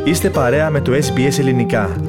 Είστε παρέα με το SBS Ελληνικά.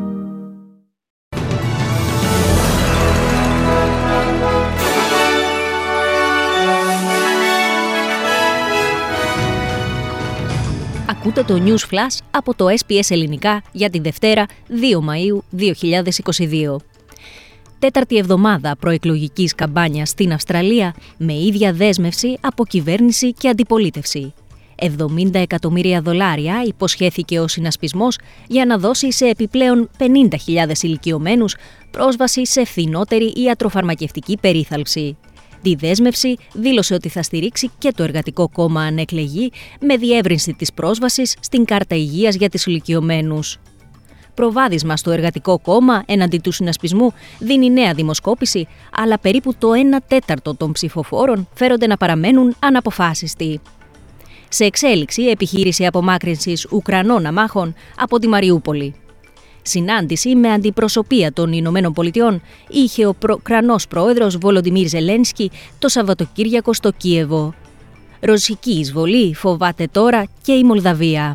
Ακούτε το News Flash από το SBS Ελληνικά για τη Δευτέρα 2 Μαΐου 2022. Τέταρτη εβδομάδα προεκλογικής καμπάνιας στην Αυστραλία με ίδια δέσμευση από κυβέρνηση και αντιπολίτευση. $70 εκατομμύρια υποσχέθηκε ο συνασπισμός για να δώσει σε επιπλέον 50.000 ηλικιωμένους πρόσβαση σε φθηνότερη ιατροφαρμακευτική περίθαλψη. Τη δέσμευση δήλωσε ότι θα στηρίξει και το Εργατικό Κόμμα αν εκλεγεί με διεύρυνση της πρόσβασης στην κάρτα υγείας για τους ηλικιωμένους. Προβάδισμα στο Εργατικό Κόμμα έναντι του συνασπισμού δίνει νέα δημοσκόπηση, αλλά περίπου το 1/4 των ψηφοφόρων φέρονται να παραμένουν αναποφάσιστοι. Σε εξέλιξη επιχείρηση απομάκρυνσης Ουκρανών αμάχων από τη Μαριούπολη. Συνάντηση με αντιπροσωπεία των Ηνωμένων Πολιτειών είχε ο Ουκρανός πρόεδρος Βολοντιμίρ Ζελένσκι το Σαββατοκύριακο στο Κίεβο. Ρωσική εισβολή φοβάται τώρα και η Μολδαβία.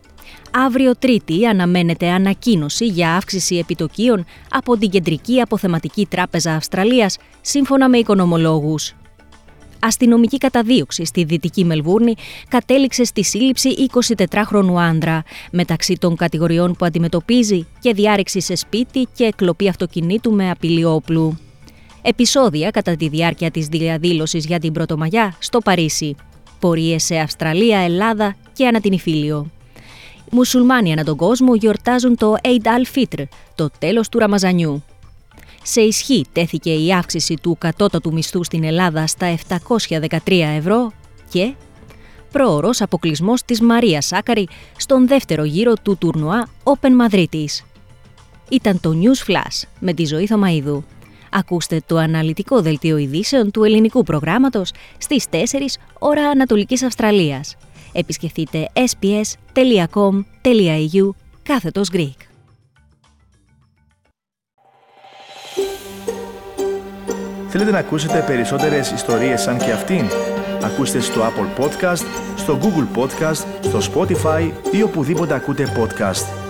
Αύριο Τρίτη αναμένεται ανακοίνωση για αύξηση επιτοκίων από την Κεντρική Αποθεματική Τράπεζα Αυστραλίας, σύμφωνα με οικονομολόγους. Αστυνομική καταδίωξη στη Δυτική Μελβούρνη κατέληξε στη σύλληψη 24χρονου άντρα, μεταξύ των κατηγοριών που αντιμετωπίζει και διάρρηξη σε σπίτι και εκλοπή αυτοκινήτου με απειλή όπλου. Επεισόδια κατά τη διάρκεια της διαδήλωσης για την Πρωτομαγιά στο Παρίσι. Πορείες σε Αυστραλία, Ελλάδα και ανά την Ιφίλιο. Μουσουλμάνοι ανά τον κόσμο γιορτάζουν το Eid al-Fitr, το τέλος του Ραμαζανιού. Σε ισχύ τέθηκε η αύξηση του κατώτατου μισθού στην Ελλάδα στα 713 ευρώ και πρόωρος αποκλεισμός της Μαρία Σάκαρη στον δεύτερο γύρο του τουρνουά Open Μαδρίτης. Ήταν το News Flash με τη Ζωή Θωμαΐδου. Ακούστε το αναλυτικό δελτίο ειδήσεων του ελληνικού προγράμματος στις 4 ώρα Ανατολικής Αυστραλίας. Επισκεφτείτε sbs.com.au/Greek. Θέλετε να ακούσετε περισσότερες ιστορίες σαν και αυτήν? Ακούστε στο Apple Podcast, στο Google Podcast, στο Spotify ή οπουδήποτε ακούτε podcast.